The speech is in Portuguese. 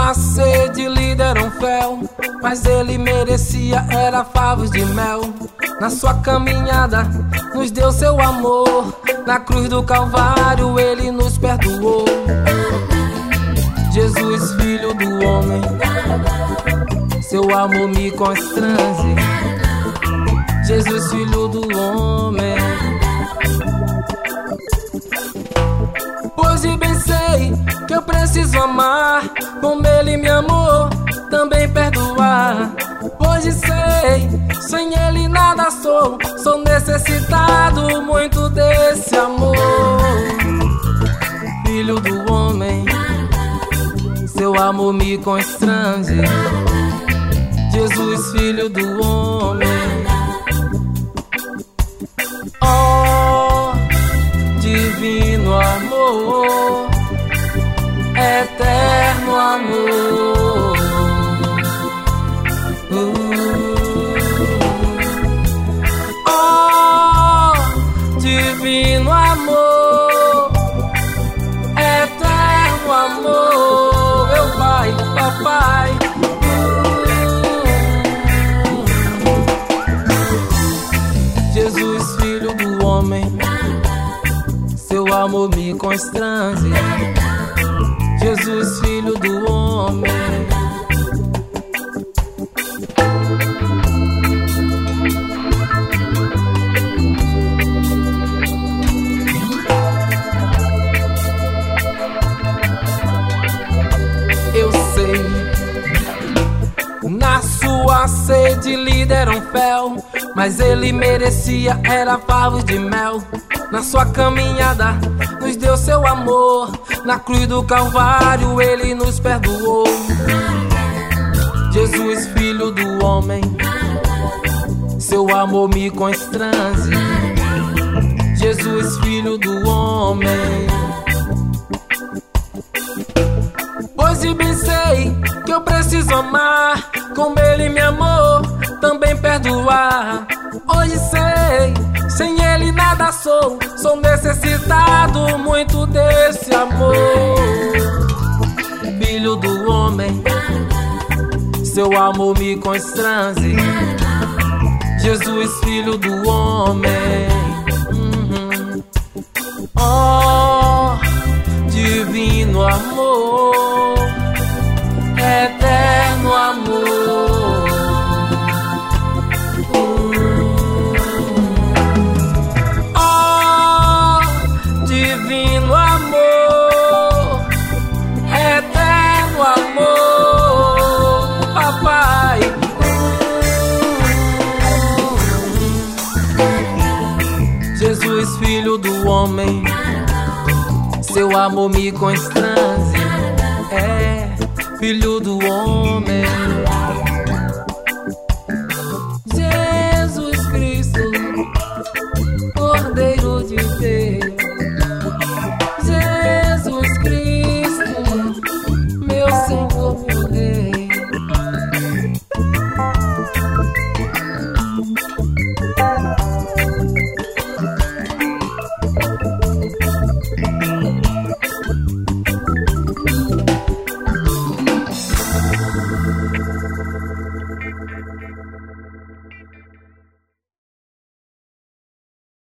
sua sede lhe deram fel, mas ele merecia, era favos de mel. Na sua caminhada nos deu seu amor, na cruz do Calvário ele nos perdoou. Jesus, filho do homem, seu amor me constrange. Jesus, filho do homem. Hoje bem sei que eu preciso amar, como ele me amou, também perdoar. Hoje sei, sem ele nada sou, sou necessitado muito desse amor. Filho do homem, seu amor me constrange. Jesus, filho do homem. Oh, divino amor, eterno amor. Oh, divino amor, eterno amor. Meu pai, papai. Jesus, filho do homem, seu amor me constrange. Jesus, filho do homem. Eu sei, na sua sede lhe deram fel, mas ele merecia, era favos de mel. Na sua caminhada nos deu seu amor, na cruz do Calvário ele nos perdoou. Jesus, filho do homem, seu amor me constrange. Jesus, filho do homem. Hoje bem sei que eu preciso amar, como ele me amou, também perdoar. Hoje sei, sem ele nada sou, sou necessitado muito desse amor. Filho do homem, seu amor me constrange. Jesus, filho do homem. Oh, divino amor, eterno amor. Divino amor, eterno amor, papai. Jesus, filho do homem, seu amor me constrange. É, filho do homem.